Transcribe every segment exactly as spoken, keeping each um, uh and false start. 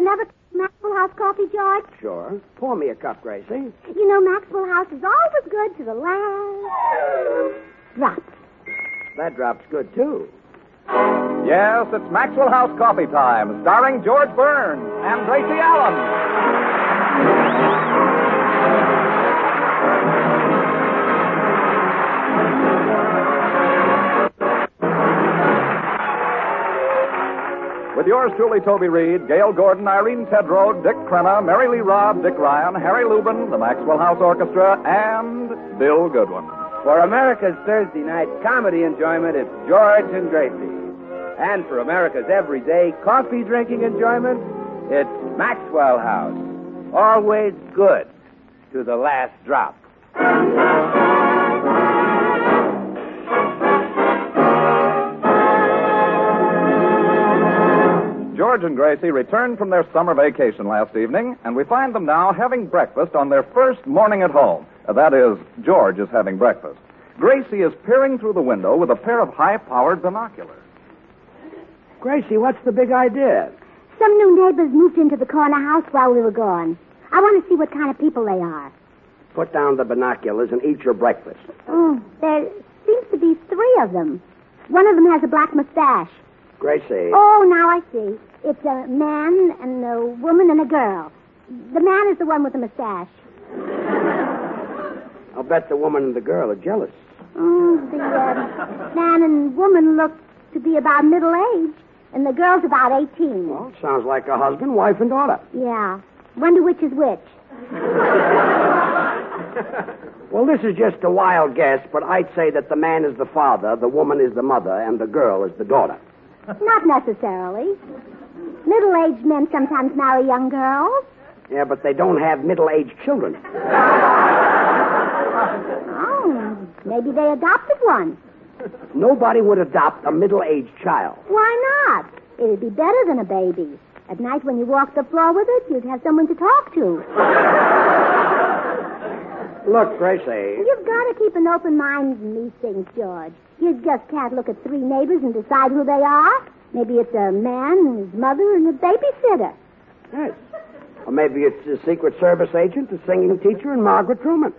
Another Maxwell House coffee, George? Sure. Pour me a cup, Gracie. You know Maxwell House is always good to the last drop. That drop's good, too. Yes, it's Maxwell House Coffee Time, starring George Burns and Gracie Allen. With yours truly, Toby Reed, Gail Gordon, Irene Tedrow, Dick Crenna, Mary Lee Robb, Dick Ryan, Harry Lubin, the Maxwell House Orchestra, and Bill Goodwin. For America's Thursday night comedy enjoyment, it's George and Gracie. And for America's everyday coffee drinking enjoyment, it's Maxwell House. Always good to the last drop. George and Gracie returned from their summer vacation last evening, and we find them now having breakfast on their first morning at home. Uh, that is, George is having breakfast. Gracie is peering through the window with a pair of high-powered binoculars. Gracie, what's the big idea? Some new neighbors moved into the corner house while we were gone. I want to see what kind of people they are. Put down the binoculars and eat your breakfast. Oh, there seems to be three of them. One of them has a black mustache. Gracie. Oh, now I see. It's a man and a woman and a girl. The man is the one with the mustache. I'll bet the woman and the girl are jealous. Oh, the uh, man and woman look to be about middle age, and the girl's about eighteen. Well, sounds like a husband, wife, and daughter. Yeah. Wonder which is which. Well, this is just a wild guess, but I'd say that the man is the father, the woman is the mother, and the girl is the daughter. Not necessarily. Middle-aged men sometimes marry young girls. Yeah, but they don't have middle-aged children. Oh, maybe they adopted one. Nobody would adopt a middle-aged child. Why not? It'd be better than a baby. At night when you walk the floor with it, you'd have someone to talk to. Look, Gracie. You've got to keep an open mind in these things, George. You just can't look at three neighbors and decide who they are. Maybe it's a man and his mother and a babysitter. Yes. Or maybe it's a Secret Service agent, a singing teacher, and Margaret Truman.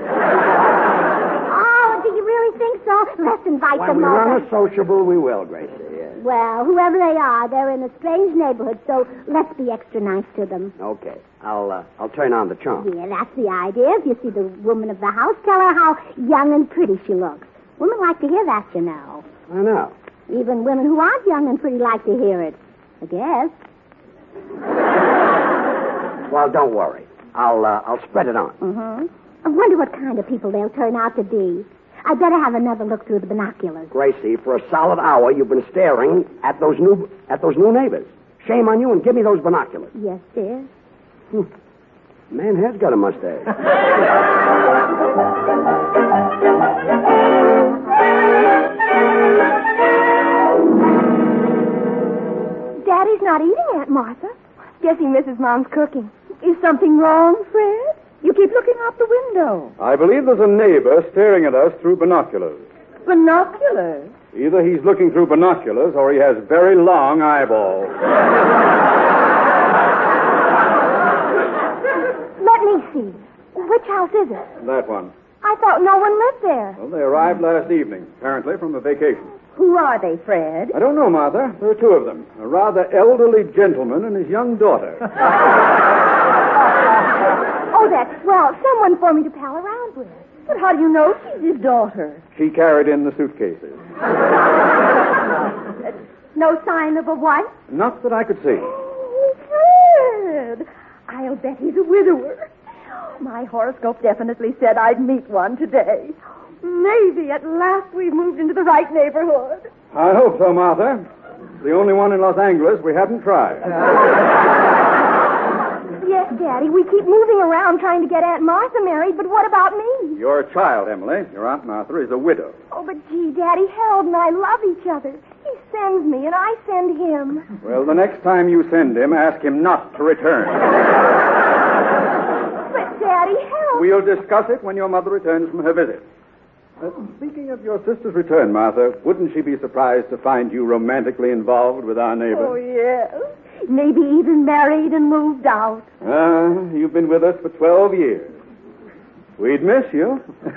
Oh, do you really think so? Let's invite When them we over. run a sociable, we will, Gracie. Yes. Well, whoever they are, they're in a strange neighborhood, so let's be extra nice to them. Okay. I'll uh, I'll turn on the charm. Yeah, that's the idea. If you see the woman of the house, tell her how young and pretty she looks. Women like to hear that, you know. I know. Even women who aren't young and pretty like to hear it. I guess. Well, don't worry. I'll uh, I'll spread it on. Mm-hmm. I wonder what kind of people they'll turn out to be. I'd better have another look through the binoculars. Gracie, for a solid hour you've been staring at those new at those new neighbors. Shame on you, and give me those binoculars. Yes, dear. Hmm. Man has got a mustache. Daddy's not eating, Aunt Martha. Guessing Missus Mom's cooking. Is something wrong, Fred? You keep looking out the window. I believe there's a neighbor staring at us through binoculars. Binoculars? Either he's looking through binoculars or he has very long eyeballs. Let me see. Which house is it? That one. I thought no one lived there. Well, they arrived last evening, apparently from a vacation. Who are they, Fred? I don't know, Martha. There are two of them. A rather elderly gentleman and his young daughter. Oh, that's swell. Someone for me to pal around with. But how do you know she's his daughter? She carried in the suitcases. No sign of a wife? Not that I could see. Oh, Fred. I'll bet he's a widower. My horoscope definitely said I'd meet one today. Maybe at last we've moved into the right neighborhood. I hope so, Martha. The only one in Los Angeles we haven't tried. Yes, Daddy, we keep moving around trying to get Aunt Martha married, but what about me? You're a child, Emily. Your Aunt Martha is a widow. Oh, but gee, Daddy, Harold and I love each other. He sends me, and I send him. Well, the next time you send him, ask him not to return. But, Daddy, Harold... We'll discuss it when your mother returns from her visit. Uh, speaking of your sister's return, Martha, wouldn't she be surprised to find you romantically involved with our neighbor? Oh, yes. Maybe even married and moved out. Ah, you've been with us for twelve years. We'd miss you.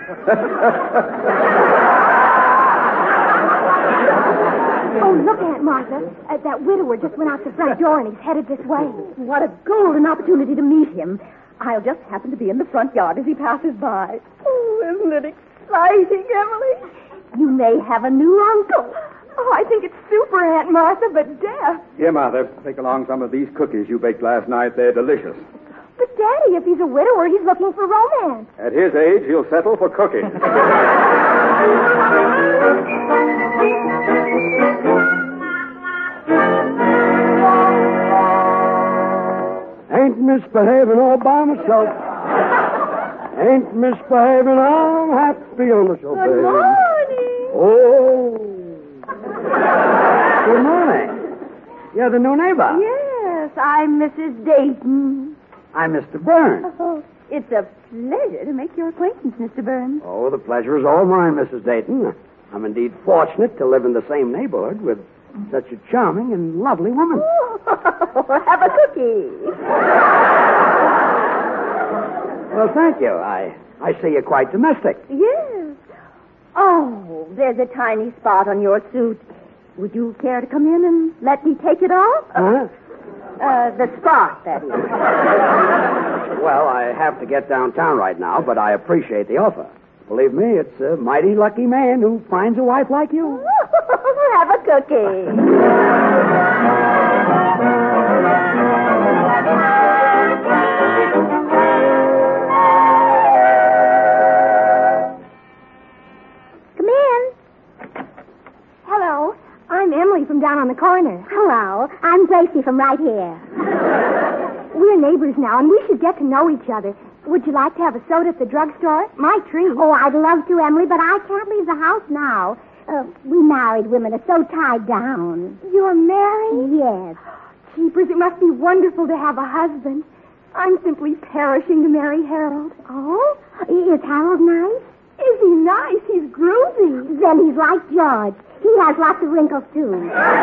Oh, look, Aunt Martha. Uh, that widower just went out the front door and he's headed this way. What a golden opportunity to meet him. I'll just happen to be in the front yard as he passes by. Oh, isn't it exciting, Emily? You may have a new uncle. Oh, I think it's super, Aunt Martha, but Death. Here, Martha, take along some of these cookies you baked last night. They're delicious. But, Daddy, if he's a widower, he's looking for romance. At his age, he'll settle for cooking. Ain't misbehaving all by myself. Ain't misbehaving, I'm happy on the show. Good morning. Oh. Good morning. You're the new neighbor. Yes, I'm Missus Dayton. I'm Mister Burns. Oh, it's a pleasure to make your acquaintance, Mister Burns. Oh, the pleasure is all mine, Missus Dayton. I'm indeed fortunate to live in the same neighborhood with such a charming and lovely woman. Oh, have a cookie. Well, thank you. I, I see you're quite domestic. Yes. Oh, there's a tiny spot on your suit. Would you care to come in and let me take it off? Huh? Uh, the spot, that is. Well, I have to get downtown right now, but I appreciate the offer. Believe me, it's a mighty lucky man who finds a wife like you. Have a cookie. Come in. Hello. I'm Emily from down on the corner. Hello. I'm Gracie from right here. We're neighbors now, and we should get to know each other. Would you like to have a soda at the drugstore? My treat. Oh, I'd love to, Emily, but I can't leave the house now. Uh, we married women are so tied down. You're married? Yes. Jeepers, it must be wonderful to have a husband. I'm simply perishing to marry Harold. Oh? Is Harold nice? Is he nice? He's groovy. Then he's like George. He has lots of wrinkles, too.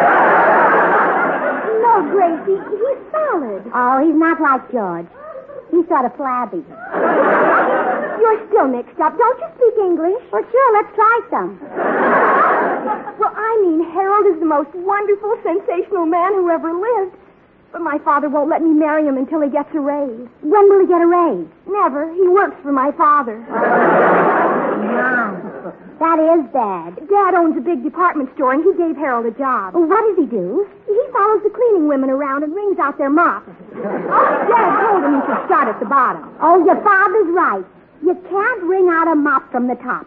No, Gracie, he's solid. Oh, he's not like George. He's sort of flabby. You're still mixed up. Don't you speak English? Well, sure, let's try some. Well, I mean, Harold is the most wonderful, sensational man who ever lived. But my father won't let me marry him until he gets a raise. When will he get a raise? Never. He works for my father. Wow. That is bad. Dad owns a big department store, and he gave Harold a job. Well, what does he do? He follows the cleaning women around and wrings out their mops. Dad told him he should start at the bottom. Oh, your father's right. You can't wring out a mop from the top.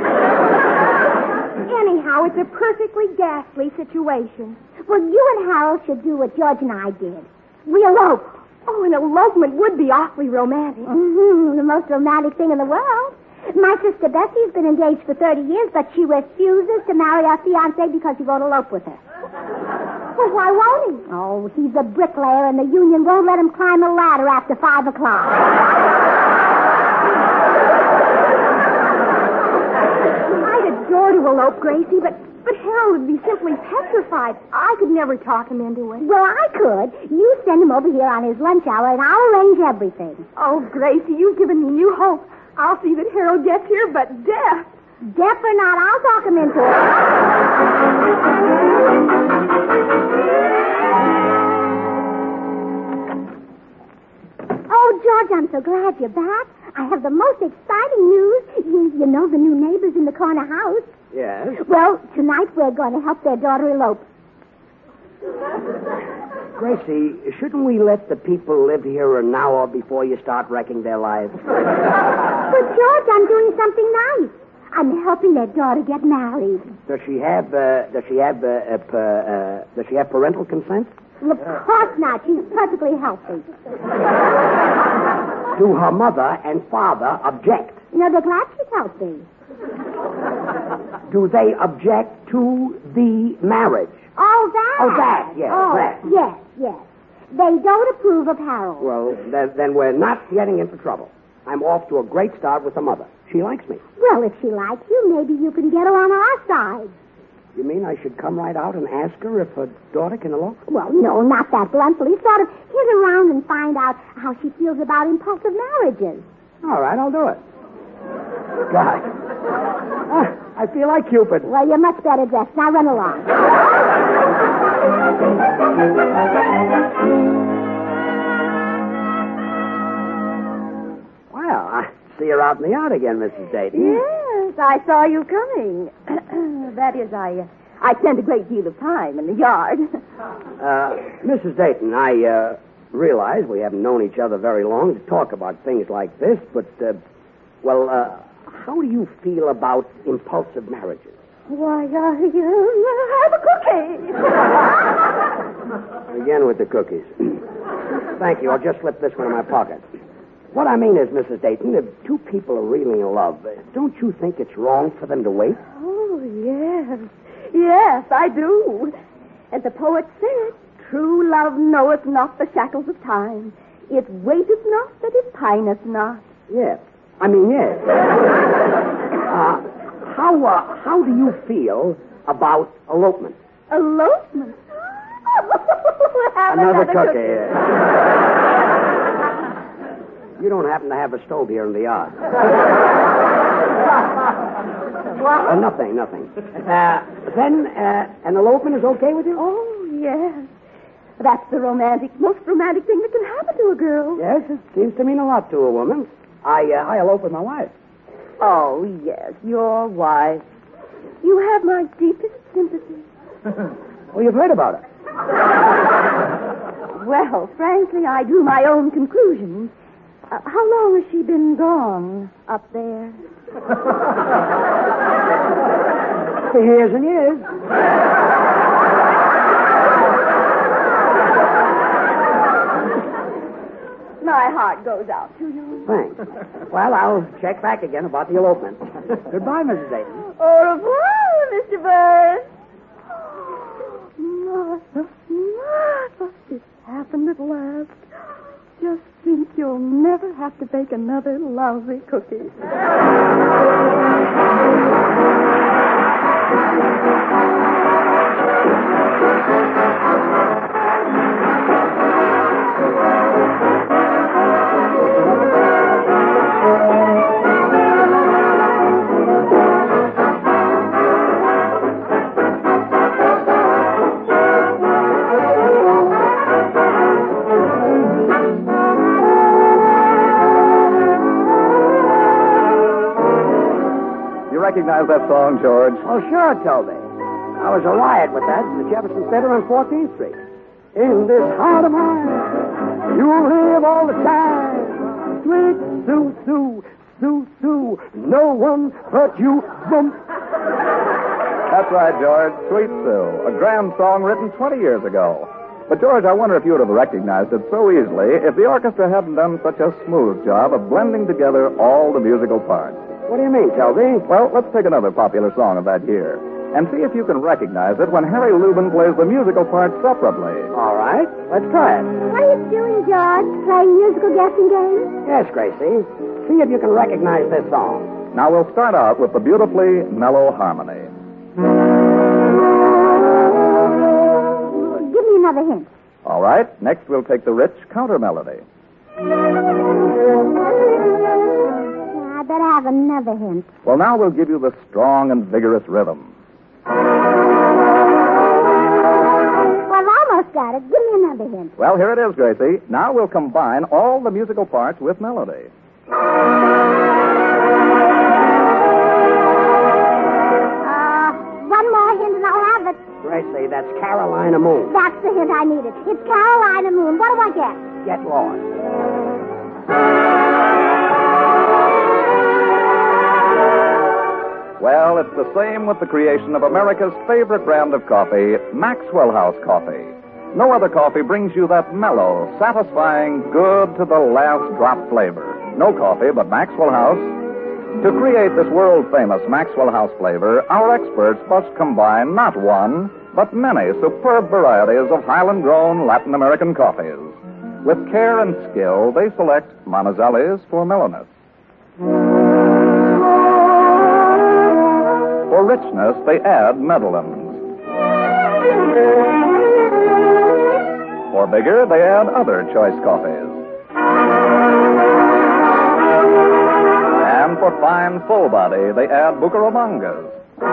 Anyhow, it's a perfectly ghastly situation. Well, you and Harold should do what George and I did. We elope. Oh, an elopement would be awfully romantic. Mm-hmm, the most romantic thing in the world. My sister Bessie's been engaged for thirty years, but she refuses to marry our fiancé because he won't elope with her. Well, why won't he? Oh, he's a bricklayer, and the union won't let him climb a ladder after five o'clock. I'd adore to elope, Gracie, but, but Harold would be simply petrified. I could never talk him into it. Well, I could. You send him over here on his lunch hour, and I'll arrange everything. Oh, Gracie, you've given me new hope. I'll see that Harold gets here, but deaf. Deaf or not, I'll talk him into it. Oh, George, I'm so glad you're back. I have the most exciting news. You, you know the new neighbors in the corner house? Yes? Well, tonight we're going to help their daughter elope. Gracie, shouldn't we let the people live here an hour before you start wrecking their lives? But, George, I'm doing something nice. I'm helping their daughter get married. Does she have, uh, does she have, uh, uh, uh, does she have parental consent? Well, of course not. She's perfectly healthy. Do her mother and father object? No, they're glad she's healthy. Do they object to the marriage? Oh, that. Oh, that, yes, oh, that. Yes, yes. They don't approve of Harold. Well, then, then we're not getting into trouble. I'm off to a great start with the mother. She likes me. Well, if she likes you, maybe you can get her on our side. You mean I should come right out and ask her if her daughter can elope? Well, no, not that bluntly. Sort of hit around and find out how she feels about impulsive marriages. All right, I'll do it. God. Ah, I feel like Cupid. Well, you're much better dressed. Now run along. Well, I see you're out in the yard again, Missus Dayton. Yes, I saw you coming. That is, I uh, I spend a great deal of time in the yard. Uh, Missus Dayton, I uh, realize we haven't known each other very long to talk about things like this, but, uh, well, uh, how do you feel about impulsive marriages? Why, I uh, have a cookie. Again with the cookies. Thank you. I'll just slip this one in my pocket. What I mean is, Missus Dayton, if two people are really in love, uh, don't you think it's wrong for them to wait? Oh, yes. Yes, I do. As the poet said, true love knoweth not the shackles of time. It waiteth not that it pineth not. Yes. I mean, yes. uh, how, uh, how do you feel about elopement? Elopement? Have Another, another cookie. cookie. You don't happen to have a stove here in the yard. What? Uh, nothing, nothing. Uh, then, uh, an elopement is okay with you? Oh, yes. That's the romantic, most romantic thing that can happen to a girl. Yes, it seems to mean a lot to a woman. I, uh, I elope with my wife. Oh, yes, your wife. You have my deepest sympathy. Well, you've heard about her. Well, frankly, I drew my own conclusions. Uh, how long has she been gone up there? For years and years. My heart goes out to you. Thanks. Well, I'll check back again about the elopement. Goodbye, Missus Dayton. Au revoir, Mister Burns. Martha, Martha, it's happened at last. Just think you'll never have to bake another lousy cookie. Recognize that song, George? Oh, sure, Toby. I was a riot with that at the Jefferson Theater on fourteenth Street. In this heart of mine, you'll live all the time. Sweet Sue, Sue, Sue, Sue, no one but you. Boom. That's right, George. Sweet Sue, a grand song written twenty years ago. But, George, I wonder if you would have recognized it so easily if the orchestra hadn't done such a smooth job of blending together all the musical parts. What do you mean, Toby? Well, let's take another popular song of that year and see if you can recognize it when Harry Lubin plays the musical parts separately. All right, let's try it. What are you doing, George? Playing musical guessing games? Yes, Gracie. See if you can recognize this song. Now we'll start out with the beautifully mellow harmony. Give me another hint. All right, next we'll take the rich counter melody. I better have another hint. Well, now we'll give you the strong and vigorous rhythm. Well, I've almost got it. Give me another hint. Well, here it is, Gracie. Now we'll combine all the musical parts with melody. Uh, one more hint and I'll have it. Gracie, that's Carolina Moon. That's the hint I needed. It's Carolina Moon. What do I get? Get lost. Well, it's the same with the creation of America's favorite brand of coffee, Maxwell House Coffee. No other coffee brings you that mellow, satisfying, good to the last drop flavor. No coffee but Maxwell House. To create this world-famous Maxwell House flavor, our experts must combine not one, but many superb varieties of Highland-grown Latin American coffees. With care and skill, they select Monticelli's for mellowness. For richness, they add Medellins. For bigger, they add other choice coffees. And for fine, full body, they add Bucaramangas.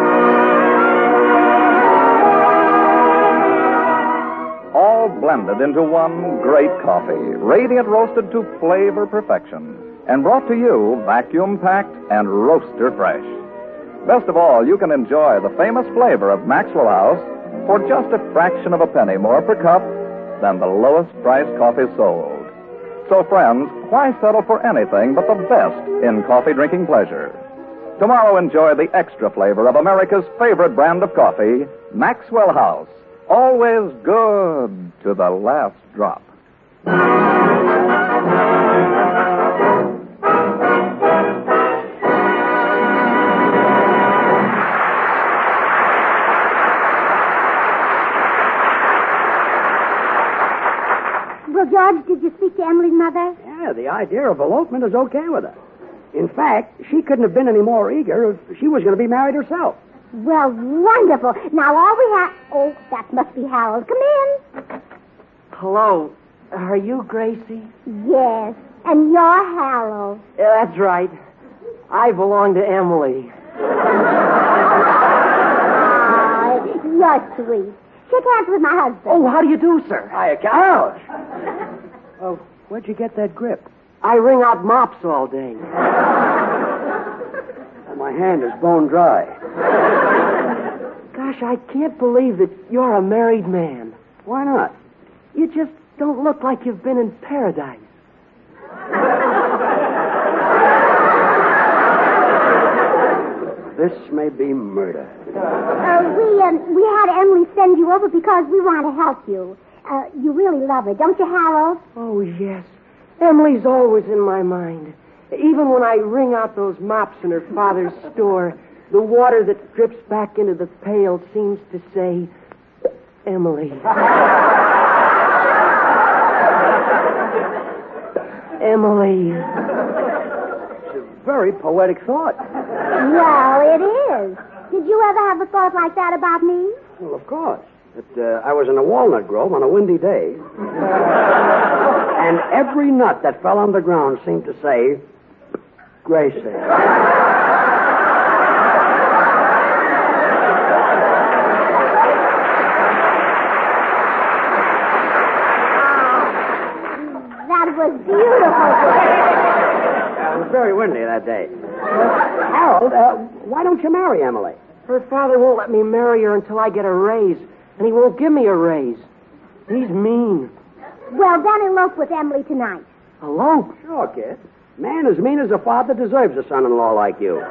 All blended into one great coffee, radiant roasted to flavor perfection, and brought to you vacuum-packed and roaster fresh. Best of all, you can enjoy the famous flavor of Maxwell House for just a fraction of a penny more per cup than the lowest priced coffee sold. So, friends, why settle for anything but the best in coffee drinking pleasure? Tomorrow, enjoy the extra flavor of America's favorite brand of coffee, Maxwell House. Always good to the last drop. Well, George, did you speak to Emily's mother? Yeah, the idea of elopement is okay with her. In fact, she couldn't have been any more eager if she was going to be married herself. Well, wonderful. Now all we have... Oh, that must be Harold. Come in. Hello. Are you Gracie? Yes, and you're Harold. Yeah, that's right. I belong to Emily. Oh, you're sweet. Shake hands with my husband. Oh, how do you do, sir? Hiya, Harold. Oh, where'd you get that grip? I wring out mops all day. Oh, my hand is bone dry. Gosh, I can't believe that you're a married man. Why not? You just don't look like you've been in paradise. This may be murder. Uh, we, um, we had Emily send you over because we want to help you. Uh, you really love her, don't you, Harold? Oh, yes. Emily's always in my mind. Even when I wring out those mops in her father's store, the water that drips back into the pail seems to say, Emily. Emily. It's a very poetic thought. Well, it is. Did you ever have a thought like that about me? Well, of course. But uh, I was in a walnut grove on a windy day. And every nut that fell on the ground seemed to say, Gracie. That was beautiful. It was very windy that day. Uh, Harold, uh, why don't you marry Emily? Her father won't let me marry her until I get a raise, and he won't give me a raise. He's mean. Well, then elope with Emily tonight. Elope? Sure, kid. Man as mean as a father deserves a son-in-law like you.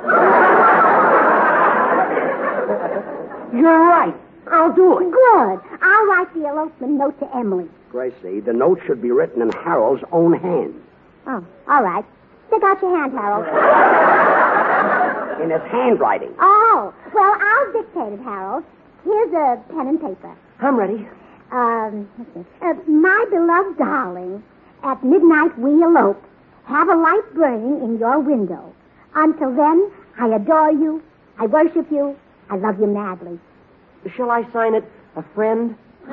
You're right. I'll do it. Good. I'll write the elopement note to Emily. Gracie, the note should be written in Harold's own hand. Oh, all right. Stick out your hand, Harold. In his handwriting. Oh, well, I'll dictate it, Harold. Here's a pen and paper. I'm ready. Um, let's see. Uh, my beloved darling, at midnight we elope. Have a light burning in your window. Until then, I adore you. I worship you. I love you madly. Shall I sign it, a friend?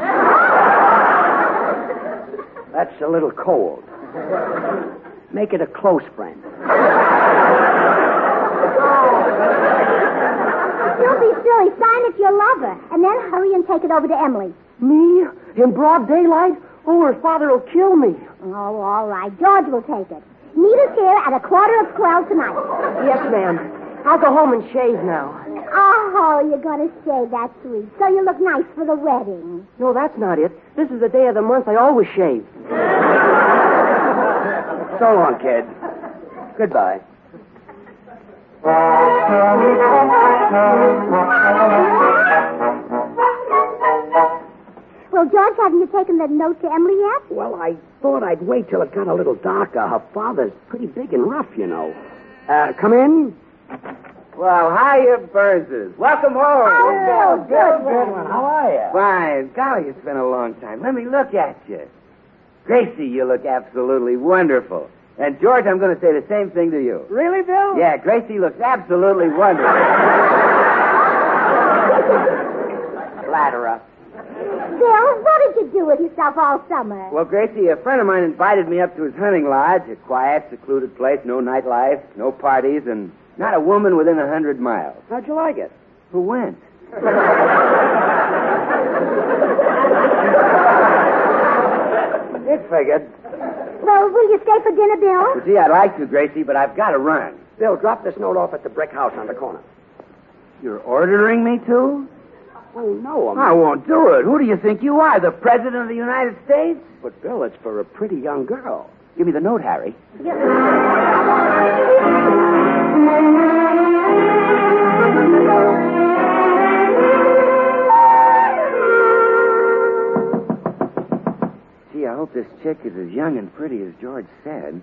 That's a little cold. Make it a close friend. Don't be silly. Sign it to your lover. And then hurry and take it over to Emily. Me? In broad daylight? Oh, her father will kill me. Oh, all right. George will take it. Meet us here at a quarter of twelve tonight. Yes, ma'am. I'll go home and shave now. Oh, you're going to shave, that sweet. So you look nice for the wedding. No, that's not it. This is the day of the month I always shave. So long, kid. Goodbye. Well, George, haven't you taken the note to Emily yet? Well, I thought I'd wait till it got a little darker. Her father's pretty big and rough, you know. Uh, come in. Well, hiya, Burzes. Welcome home. Oh, Bill, good, Good one. How are you? Fine. Golly, it's been a long time. Let me look at you. Gracie, you look absolutely wonderful. And, George, I'm going to say the same thing to you. Really, Bill? Yeah, Gracie looks absolutely wonderful. Flatterer. Bill, what did you do with yourself all summer? Well, Gracie, a friend of mine invited me up to his hunting lodge, a quiet, secluded place, no nightlife, no parties, and not a woman within a hundred miles. How'd you like it? Who went? It figured. Well, will you stay for dinner, Bill? Well, gee, I'd like to, Gracie, but I've got to run. Bill, drop this note off at the brick house on the corner. You're ordering me to? Oh, no, I'm... I won't do it. Who do you think you are, the President of the United States? But, Bill, it's for a pretty young girl. Give me the note, Harry. Gee, I hope this chick is as young and pretty as George said.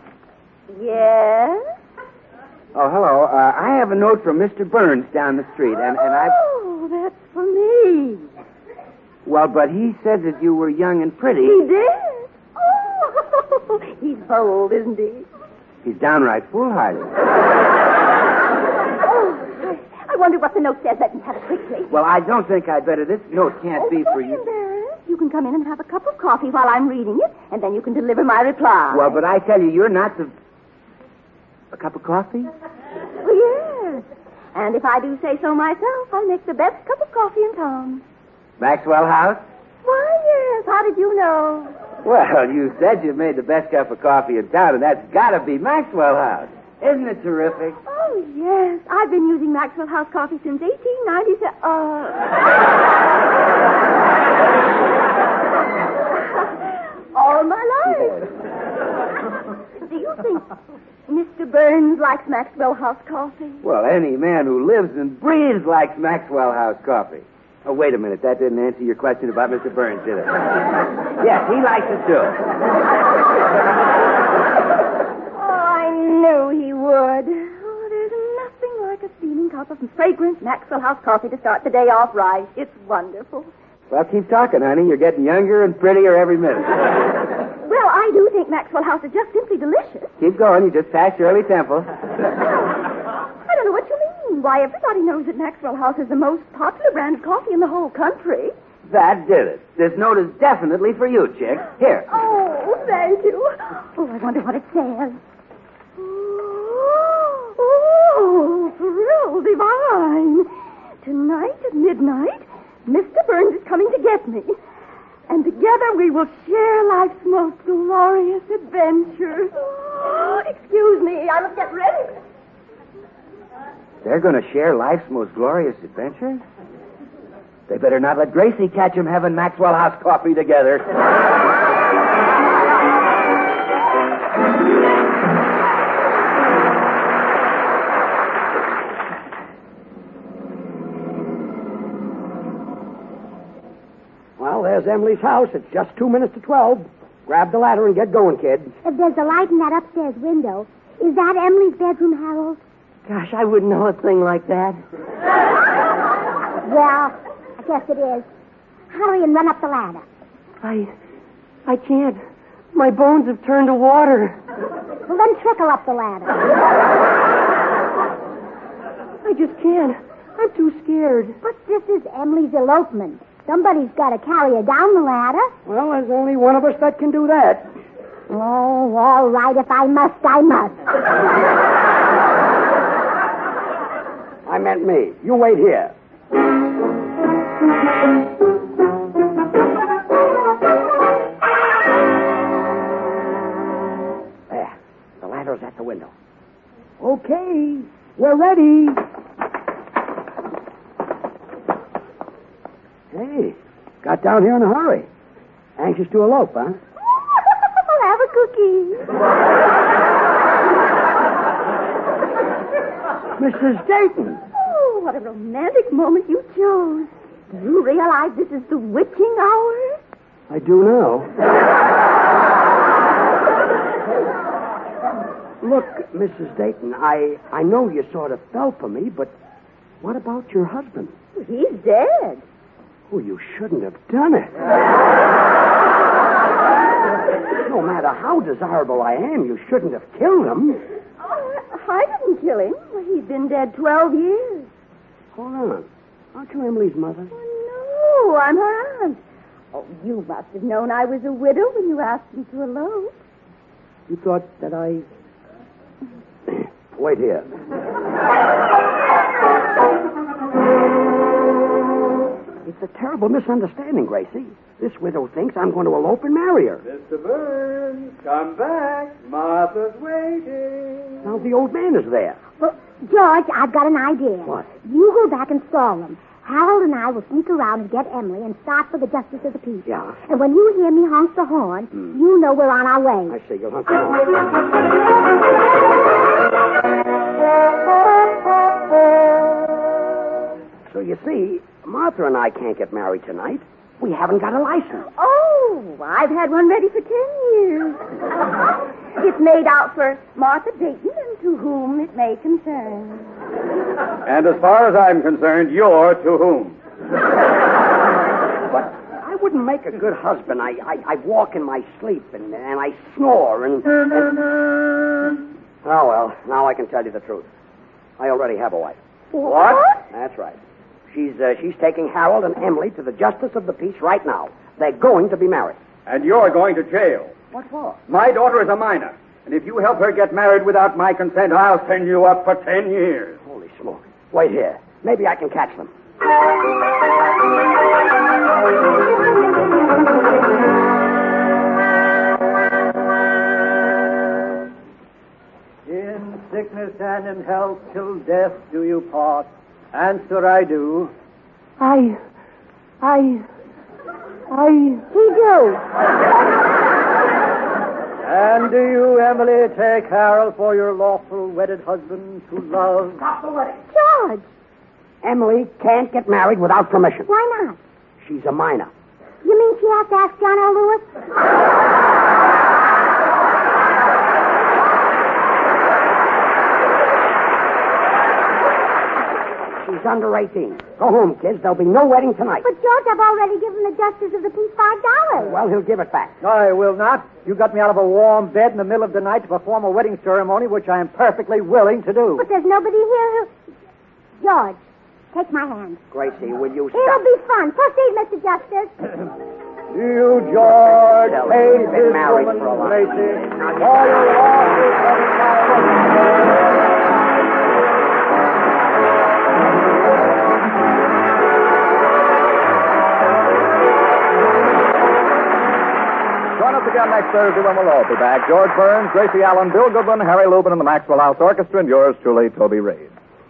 Yes? Oh, hello. Uh, I have a note from Mister Burns down the street, and, and I... Oh, that's for me. Well, but he said that you were young and pretty. He did? Oh, he's bold, isn't he? He's downright foolhardy. Oh, I wonder what the note says. Let me have it quickly. Well, I don't think I'd better. This note can't Oh, be don't for be you. embarrassed. You can come in and have a cup of coffee while I'm reading it, and then you can deliver my reply. Well, but I tell you, you're not the... A cup of coffee? Oh, yes. And if I do say so myself, I'll make the best cup of coffee in town. Maxwell House? Why, yes. How did you know? Well, you said you made the best cup of coffee in town, and that's got to be Maxwell House. Isn't it terrific? Oh, yes. I've been using Maxwell House coffee since eighteen ninety-seven. Uh... All my life. Do you think Mister Burns likes Maxwell House coffee? Well, any man who lives and breathes likes Maxwell House coffee. Oh, wait a minute. That didn't answer your question about Mister Burns, did it? Yes, he likes it, too. Oh, I knew he would. Oh, there's nothing like a steaming cup of fragrant Maxwell House coffee to start the day off right. It's wonderful. Well, keep talking, honey. You're getting younger and prettier every minute. Well, I do think Maxwell House is just simply delicious. Keep going. You just passed Shirley Temple. I don't know what you mean. Why, everybody knows that Maxwell House is the most popular brand of coffee in the whole country. That did it. This note is definitely for you, chick. Here. Oh, thank you. Oh, I wonder what it says. Oh, thrill divine. Tonight at midnight, Mister Burns is coming to get me. And together we will share life's most glorious adventures. Oh, excuse me, I must get ready. They're going to share life's most glorious adventures? They better not let Gracie catch them having Maxwell House coffee together. Well, there's Emily's house. It's just two minutes to twelve. Grab the ladder and get going, kid. If there's a light in that upstairs window, is that Emily's bedroom, Harold? Gosh, I wouldn't know a thing like that. Well, I guess it is. Hurry and run up the ladder. I... I can't. My bones have turned to water. Well, then trickle up the ladder. I just can't. I'm too scared. But this is Emily's elopement. Somebody's got to carry her down the ladder. Well, there's only one of us that can do that. Oh, all right. If I must, I must. I meant me. You wait here. There. The ladder's at the window. Okay. We're ready. Hey, got down here in a hurry. Anxious to elope, huh? Have a cookie. Missus Dayton. Oh, what a romantic moment you chose. Do you realize this is the witching hour? I do now. Look, Missus Dayton, I, I know you sort of fell for me, but what about your husband? He's dead. Oh, you shouldn't have done it. No matter how desirable I am, you shouldn't have killed him. Oh, I didn't kill him. He's been dead twelve years. Hold on. Aren't you Emily's mother? Oh, No, I'm her aunt. Oh, you must have known I was a widow when you asked me to elope. You thought that I... Wait here. It's a terrible misunderstanding, Gracie. This widow thinks I'm going to elope and marry her. Mister Burns, come back. Martha's waiting. Now the old man is there. Well, George, I've got an idea. What? You go back and stall them. Harold and I will sneak around and get Emily and start for the Justice of the Peace. Yeah. And when you hear me honk the horn, Hmm. you know we're on our way. I see. You'll hunt the horn. So you see, Martha and I can't get married tonight. We haven't got a license. Oh, I've had one ready for ten years. It's made out for Martha Dayton and to whom it may concern. And as far as I'm concerned, you're to whom? But I wouldn't make a good husband. I, I, I walk in my sleep and, and I snore and... and... Oh, well, now I can tell you the truth. I already have a wife. What? That's right. She's uh, she's taking Harold and Emily to the Justice of the Peace right now. They're going to be married. And you're going to jail. What for? My daughter is a minor. And if you help her get married without my consent, I'll send you up for ten years. Holy smoke. Wait here. Maybe I can catch them. In sickness and in health till death do you part. Answer, I do. I... I... I... He do. And do you, Emily, take Harold for your lawful wedded husband to love? George, Emily can't get married without permission. why not? She's a minor. You mean she has to ask John L. Lewis? She's under eighteen. Go home, kids. There'll be no wedding tonight. But, George, I've already given the Justice of the Peace five dollars. Well, he'll give it back. I will not. You got me out of a warm bed in the middle of the night to perform a wedding ceremony, which I am perfectly willing to do. But there's nobody here who... George, take my hand. Gracie, will you It'll stop? be fun. Proceed, Mister Justice. You, George, Tell paid him he's been his married woman, for a while. Gracie, Now, you- for your lawful wedding vows. Join us again next Thursday when we'll all be back. George Burns, Gracie Allen, Bill Goodwin, Harry Lubin, and the Maxwell House Orchestra, and yours truly, Toby Reed.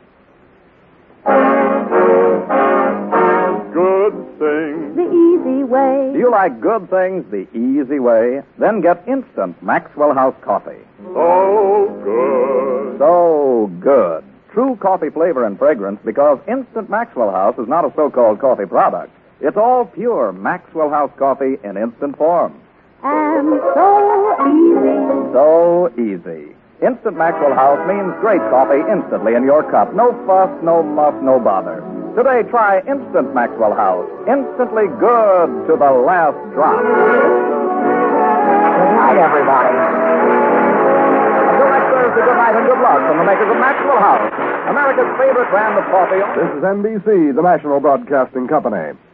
Good thing. The easy way. Do you like good things the easy way? Then get instant Maxwell House coffee. So good. So good. True coffee flavor and fragrance because Instant Maxwell House is not a so-called coffee product. It's all pure Maxwell House coffee in instant form. And so easy. So easy. Instant Maxwell House means great coffee instantly in your cup. No fuss, no muss, no bother. Today, try Instant Maxwell House. Instantly good to the last drop. Good night, everybody. Until next Thursday, good night and good luck from the makers of Maxwell House, America's favorite brand of coffee. This is N B C, the national broadcasting company.